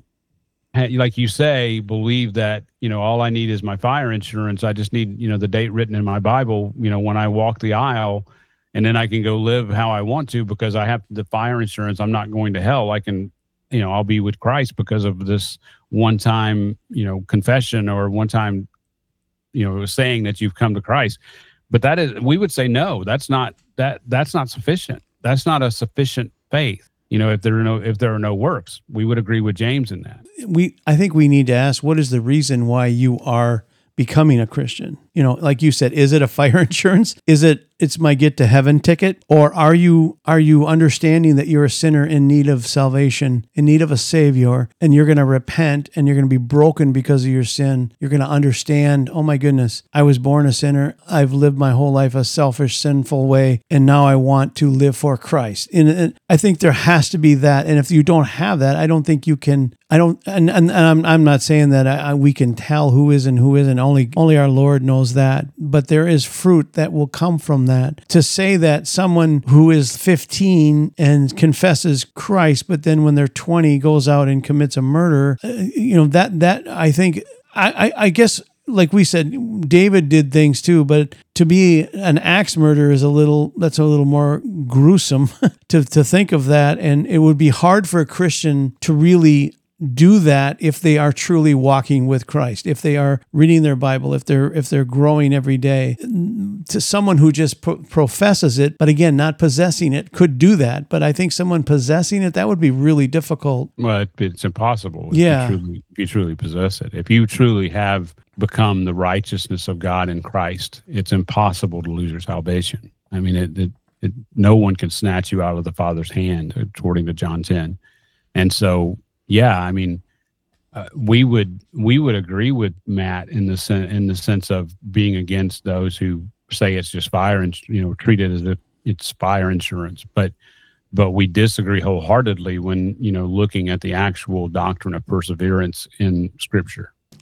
like you say, believe that, you know, all I need is my fire insurance. I just need, you know, the date written in my Bible, you know, when I walk the aisle, and then I can go live how I want to because I have the fire insurance. I'm not going to hell. I can, you know, I'll be with Christ because of this one-time, you know, confession or one-time, you know, saying that you've come to Christ. But that is, we would say, no, that's not, that, that's not sufficient. That's not a sufficient faith. You know, if there are no, if there are no works, we would agree with James in that. We, I think we need to ask, what is the reason why you are becoming a Christian? You know, like you said, is it a fire insurance? Is it, it's my get to heaven ticket? Or are you, are you understanding that you're a sinner in need of salvation, in need of a savior, and you're going to repent and you're going to be broken because of your sin? You're going to understand, oh my goodness, I was born a sinner. I've lived my whole life a selfish, sinful way, and now I want to live for Christ. And, and I think there has to be that. And if you don't have that, I don't think you can, I don't, and, and, and I'm, I'm not saying that I, I, we can tell who is and who isn't. Only, only our Lord knows that. But there is fruit that will come from that. To say that someone who is fifteen and confesses Christ, but then when they're twenty goes out and commits a murder, uh, you know, that, that I think, I, I, I guess, like we said, David did things too, but to be an axe murderer is a little, that's a little more gruesome to, to think of that. And it would be hard for a Christian to really do that if they are truly walking with Christ, if they are reading their Bible, if they're if they're growing every day. To someone who just pro- professes it, but again, not possessing it, could do that. But I think someone possessing it, that would be really difficult. Well, it, it's impossible. If Yeah. You truly, if you truly possess it. If you truly have become the righteousness of God in Christ, it's impossible to lose your salvation. I mean, it, it, it no one can snatch you out of the Father's hand, according to John ten. And so, yeah, I mean, uh, we would we would agree with Matt in the sen- in the sense of being against those who say it's just fire and, you know, treat it as if it's fire insurance. But but we disagree wholeheartedly when, you know, looking at the actual doctrine of perseverance in Scripture.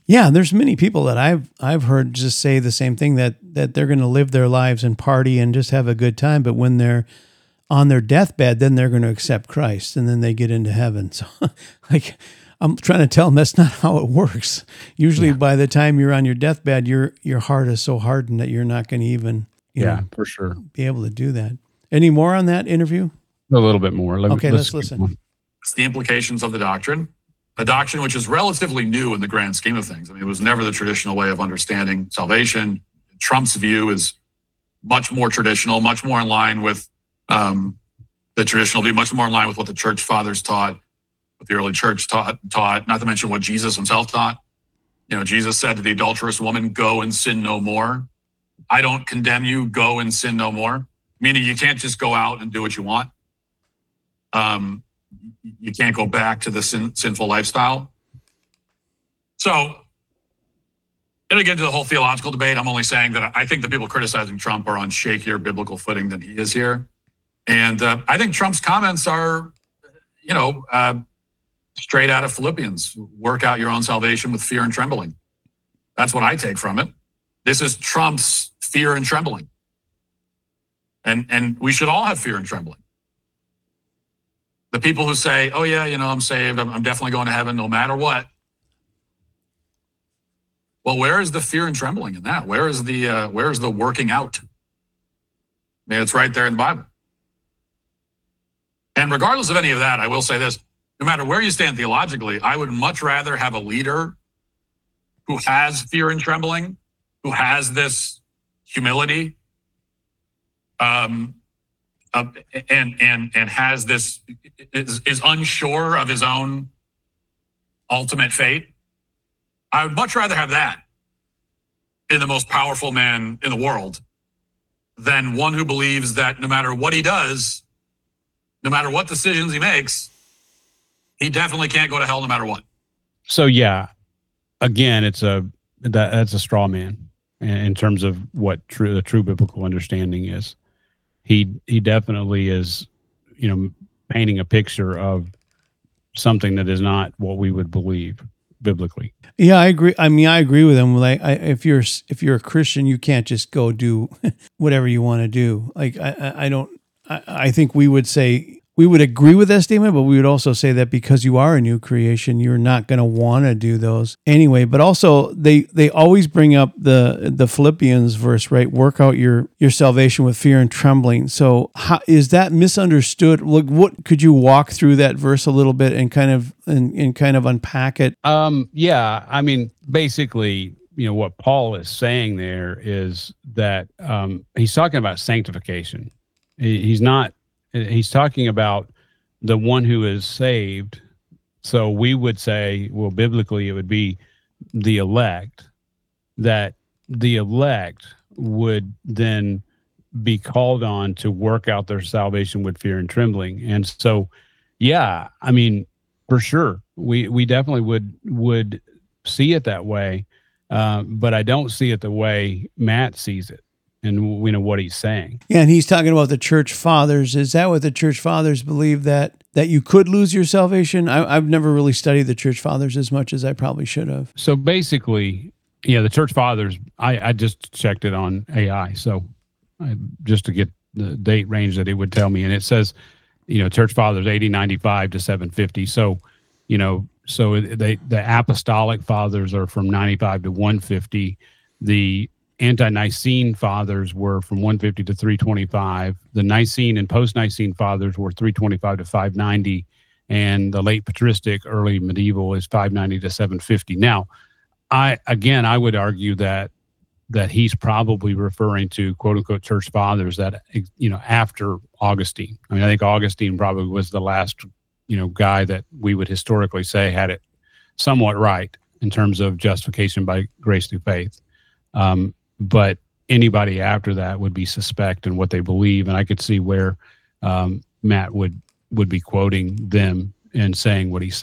Yeah, there's many people that I've I've heard just say the same thing, that that they're going to live their lives and party and just have a good time, but when they're on their deathbed, then they're going to accept Christ and then they get into heaven. So, like, I'm trying to tell them that's not how it works. Usually, yeah. by the time you're on your deathbed, your your heart is so hardened that you're not going to even, you yeah, know, for sure, be able to do that. Any more on that interview? A little bit more. Let, okay, let's, let's listen. It's the implications of the doctrine. A doctrine which is relatively new in the grand scheme of things. I mean, it was never the traditional way of understanding salvation. Trump's view is much more traditional, much more in line with um, the traditional view, much more in line with what the church fathers taught, what the early church taught, taught, not to mention what Jesus himself taught. You know, Jesus said to the adulterous woman, go and sin no more. I don't condemn you, go and sin no more. Meaning you can't just go out and do what you want. Um, You can't go back to the sin, sinful lifestyle. So, and get into the whole theological debate, I'm only saying that I think the people criticizing Trump are on shakier biblical footing than he is here. And uh, I think Trump's comments are, you know, uh, straight out of Philippians. Work out your own salvation with fear and trembling. That's what I take from it. This is Trump's fear and trembling. And, and we should all have fear and trembling. The people who say, oh, yeah, you know, I'm saved, I'm, I'm definitely going to heaven no matter what. Well, where is the fear and trembling in that? Where is the uh, where is the working out? I mean, it's right there in the Bible. And regardless of any of that, I will say this, no matter where you stand theologically, I would much rather have a leader who has fear and trembling, who has this humility, um, Uh, and and and has this is, is unsure of his own ultimate fate. I would much rather have that in the most powerful man in the world than one who believes that no matter what he does, no matter what decisions he makes, he definitely can't go to hell no matter what. So yeah, again, it's a that that's a straw man in terms of what true the true biblical understanding is. He he definitely is, you know, painting a picture of something that is not what we would believe biblically. Yeah, I agree. I mean, I agree with him. Like, I, if you're if you're a Christian, you can't just go do whatever you want to do. Like, I I don't. I, I think we would say we would agree with that statement, but we would also say that because you are a new creation, you're not going to want to do those anyway. But also, they they always bring up the the Philippians verse, right? Work out your your salvation with fear and trembling. So, how, is that misunderstood? Look, what could you walk through that verse a little bit and kind of and, and kind of unpack it? Um, yeah, I mean, basically, you know, what Paul is saying there is that um, he's talking about sanctification. He, he's not. He's talking about the one who is saved. So we would say, well, biblically, it would be the elect, that the elect would then be called on to work out their salvation with fear and trembling. And so, yeah, I mean, for sure, we, we definitely would, would see it that way. Uh, but I don't see it the way Matt sees it. And we know what he's saying. Yeah, and he's talking about the church fathers. Is that what the church fathers believe, that that you could lose your salvation? I, I've never really studied the church fathers as much as I probably should have. So basically, yeah, the church fathers, I, I just checked it on A I. So I, just to get the date range that it would tell me. And it says, you know, church fathers, eighty ninety-five to seven fifty. So, you know, so they the apostolic fathers are from ninety-five to one fifty. The Ante-Nicene fathers were from one fifty to three twenty-five. The Nicene and post-Nicene fathers were three twenty-five to five ninety. And the late patristic, early medieval is five ninety to seven fifty. Now, I again, I would argue that that he's probably referring to quote unquote church fathers that, you know, after Augustine. I mean, I think Augustine probably was the last, you know, guy that we would historically say had it somewhat right in terms of justification by grace through faith. Um, but anybody after that would be suspect in what they believe. And I could see where um, Matt would, would be quoting them and saying what he's saying.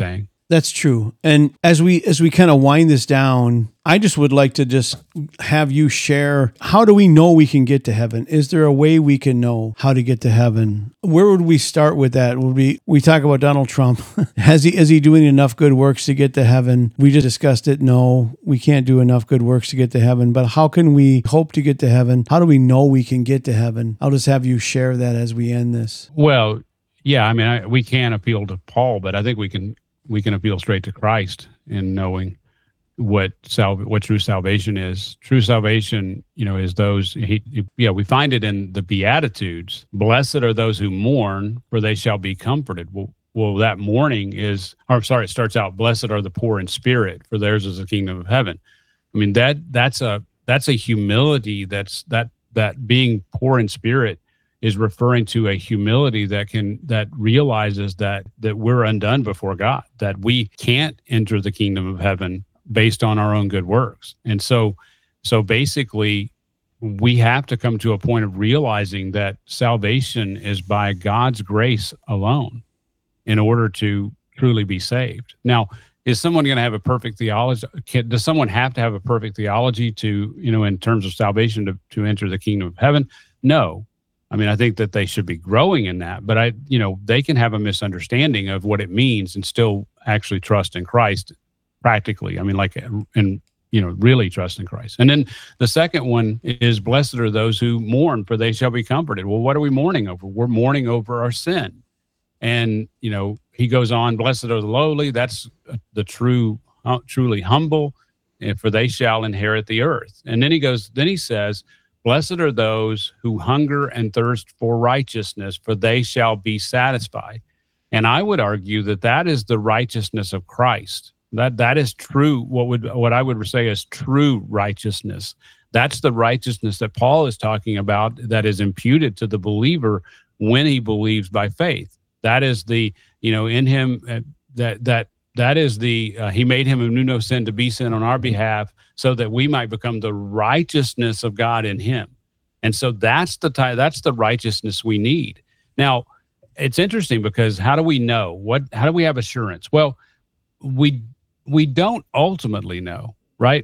That's true. And as we as we kind of wind this down, I just would like to just have you share, how do we know we can get to heaven? Is there a way we can know how to get to heaven? Where would we start with that? Would we we talk about Donald Trump? Has he is he doing enough good works to get to heaven? We just discussed it. No, we can't do enough good works to get to heaven. But how can we hope to get to heaven? How do we know we can get to heaven? I'll just have you share that as we end this. Well, yeah, I mean, I, we can appeal to Paul, but I think we can we can appeal straight to Christ in knowing what sal- what true salvation is. True salvation, you know, is those, he, he, yeah, we find it in the Beatitudes. Blessed are those who mourn, for they shall be comforted. Well, well, that mourning is, or sorry, it starts out, blessed are the poor in spirit, for theirs is the kingdom of heaven. I mean, that that's a that's a humility. That's that that being poor in spirit is referring to a humility that can that realizes that that we're undone before God, that we can't enter the kingdom of heaven based on our own good works. And so so basically we have to come to a point of realizing that salvation is by God's grace alone in order to truly be saved. Now, is someone going to have a perfect theology? Can, does someone have to have a perfect theology to, you know, in terms of salvation to, to enter the kingdom of heaven? No. I mean, I think that they should be growing in that, but I, you know, they can have a misunderstanding of what it means and still actually trust in Christ practically. I mean, like, and, you know, really trust in Christ. And then the second one is, blessed are those who mourn, for they shall be comforted. Well, what are we mourning over? We're mourning over our sin. And, you know, he goes on, blessed are the lowly. That's the true, uh, truly humble, for they shall inherit the earth. And then he goes, then he says, blessed are those who hunger and thirst for righteousness, for they shall be satisfied. And I would argue that that is the righteousness of Christ. That that is true. What would what I would say is true righteousness. That's the righteousness that Paul is talking about, that is imputed to the believer when he believes by faith. That is the, you know, in him, uh, that that that is the, uh, he made him who knew no sin to be sin on our behalf, so that we might become the righteousness of God in him. And so that's the ty- that's the righteousness we need. Now, it's interesting because how do we know? What how do we have assurance? Well, we we don't ultimately know, right?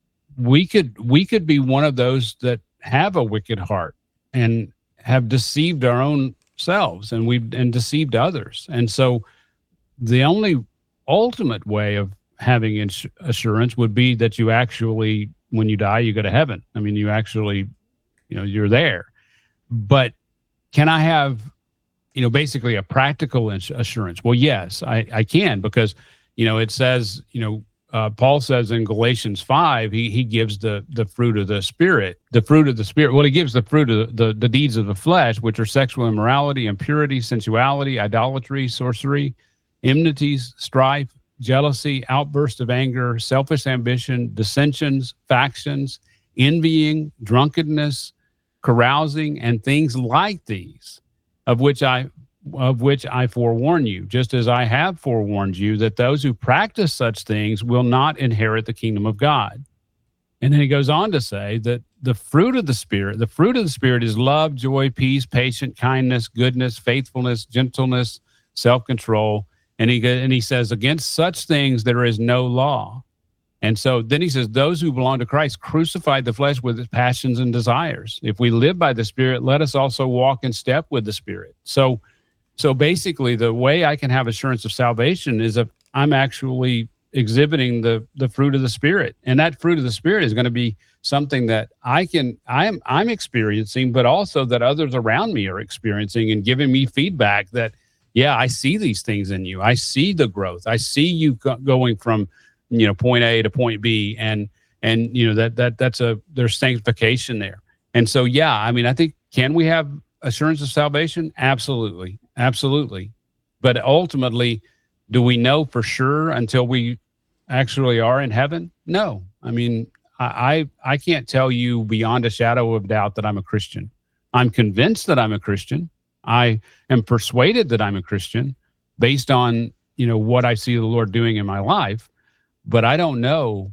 We could we could be one of those that have a wicked heart and have deceived our own selves, and we've and deceived others. And so the only ultimate way of having ins- assurance would be that you actually, when you die, you go to heaven. I mean, you actually, you know, you're there. But can I have, you know, basically a practical ins- assurance? Well, yes, I, I can, because, you know, it says, you know, uh, Paul says in Galatians five, he he gives the the fruit of the Spirit, the fruit of the Spirit. Well, he gives the fruit of the, the, the deeds of the flesh, which are sexual immorality, impurity, sensuality, idolatry, sorcery, enmities, strife, jealousy, outburst of anger, selfish ambition, dissensions, factions, envying, drunkenness, carousing, and things like these, of which I of which I forewarn you, just as I have forewarned you, that those who practice such things will not inherit the kingdom of God. And then he goes on to say that the fruit of the Spirit, the fruit of the Spirit is love, joy, peace, patience, kindness, goodness, faithfulness, gentleness, self-control. And he and he says, against such things there is no law. And so then he says, those who belong to Christ crucified the flesh with its passions and desires. If we live by the Spirit, let us also walk in step with the Spirit. So, so basically, the way I can have assurance of salvation is if I'm actually exhibiting the the fruit of the Spirit, and that fruit of the Spirit is going to be something that I can I'm I'm experiencing, but also that others around me are experiencing and giving me feedback that, yeah, I see these things in you. I see the growth. I see you go- going from, you know, point A to point B, and and you know that that that's a there's sanctification there. And so, yeah, I mean, I think, can we have assurance of salvation? Absolutely, absolutely. But ultimately, do we know for sure until we actually are in heaven? No. I mean, I I, I can't tell you beyond a shadow of doubt that I'm a Christian. I'm convinced that I'm a Christian. I am persuaded that I'm a Christian based on, you know, what I see the Lord doing in my life, but I don't know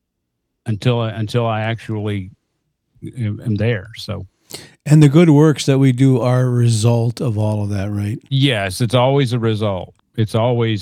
until until I actually am there. So, and the good works that we do are a result of all of that, right? Yes, it's always a result. It's always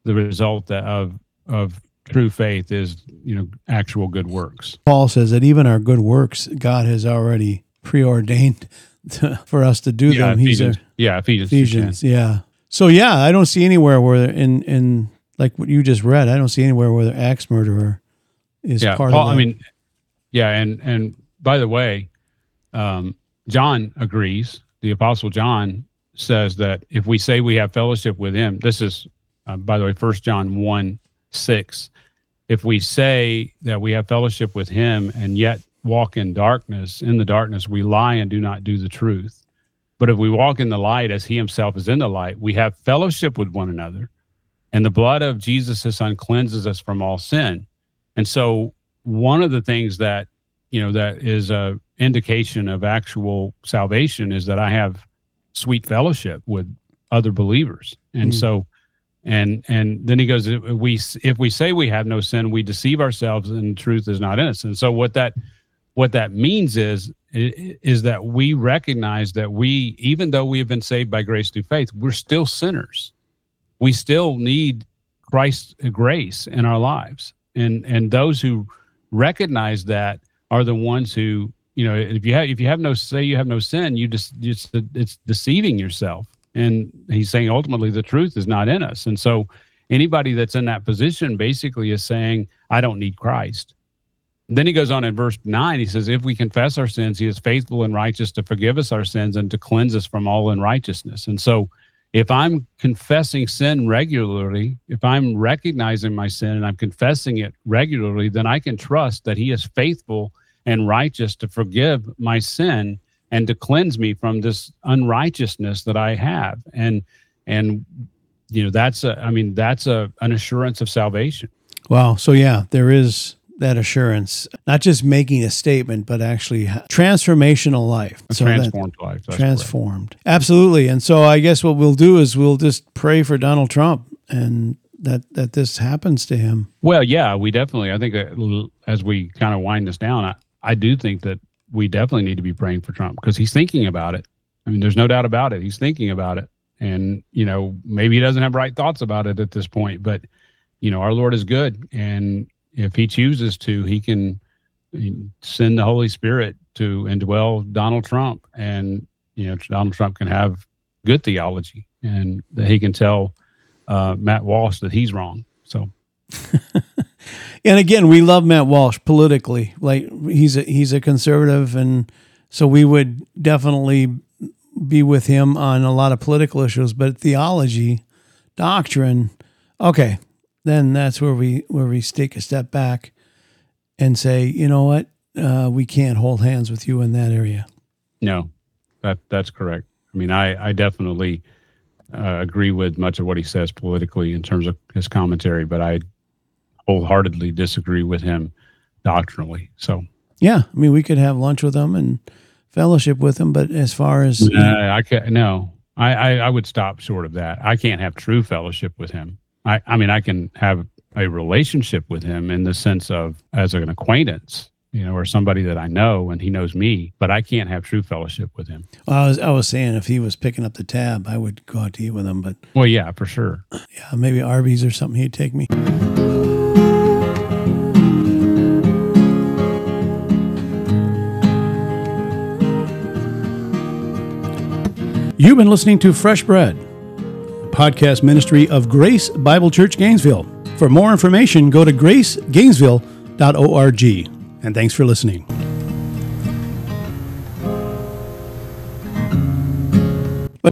the result of of true faith is, you know, actual good works. Paul says that even our good works, God has already preordained to, for us to do Yeah, them. He's Ephesians. a, Yeah, Ephesians. Ephesians, yeah. So yeah, I don't see anywhere where in in like what you just read, I don't see anywhere where the axe murderer is Yeah, part Paul. of that. I mean, yeah, and and by the way, um, John agrees. The Apostle John says that if we say we have fellowship with him, this is, uh, by the way, First John one six. If we say that we have fellowship with him and yet walk in darkness, in the darkness, we lie and do not do the truth. But if we walk in the light as he himself is in the light, we have fellowship with one another. And the blood of Jesus, his son, cleanses us from all sin. And so one of the things that, you know, that is a indication of actual salvation is that I have sweet fellowship with other believers. And Mm. so, and and then he goes, if we if we say we have no sin, we deceive ourselves, and the truth is not in us. And so what that what that means is is that we recognize that we, even though we have been saved by grace through faith, we're still sinners. We still need Christ's grace in our lives. And and those who recognize that are the ones who, you know, if you have if you have no say you have no sin, you just it's it's deceiving yourself. And he's saying ultimately the truth is not in us. And so anybody that's in that position basically is saying, I don't need Christ. And then he goes on in verse nine, he says, if we confess our sins, he is faithful and righteous to forgive us our sins and to cleanse us from all unrighteousness. And so if I'm confessing sin regularly, if I'm recognizing my sin and I'm confessing it regularly, then I can trust that he is faithful and righteous to forgive my sin and to cleanse me from this unrighteousness that I have. And, and, you know, that's a, I mean, that's a, an assurance of salvation. Wow. So yeah, there is that assurance, not just making a statement, but actually transformational life. A So transformed life. That's transformed. Correct. Absolutely. And so I guess what we'll do is we'll just pray for Donald Trump and that, that this happens to him. Well, yeah, we definitely, I think that as we kind of wind this down, I, I do think that we definitely need to be praying for Trump because he's thinking about it. I mean, there's no doubt about it. He's thinking about it. And, you know, maybe he doesn't have right thoughts about it at this point, but, you know, our Lord is good. And if he chooses to, he can send the Holy Spirit to indwell Donald Trump. And, you know, Donald Trump can have good theology and that he can tell uh, Matt Walsh that he's wrong. So. And again, we love Matt Walsh politically. Like he's a, he's a conservative, and so we would definitely be with him on a lot of political issues. But theology, doctrine, okay, then that's where we where we take a step back and say, you know what, uh, we can't hold hands with you in that area. No, that that's correct. I mean, I I definitely uh, agree with much of what he says politically in terms of his commentary, but I wholeheartedly disagree with him doctrinally. So yeah, I mean, we could have lunch with him and fellowship with him, but as far as uh, I can no, I, I I would stop short of that. I can't have true fellowship with him. I I mean, I can have a relationship with him in the sense of as an acquaintance, you know, or somebody that I know and he knows me, but I can't have true fellowship with him. well, I was I was saying if he was picking up the tab, I would go out to eat with him, but Well, yeah, for sure. yeah, maybe Arby's or something, he'd take me. You've been listening to Fresh Bread, a podcast ministry of Grace Bible Church Gainesville. For more information, go to grace gainesville dot org. And thanks for listening.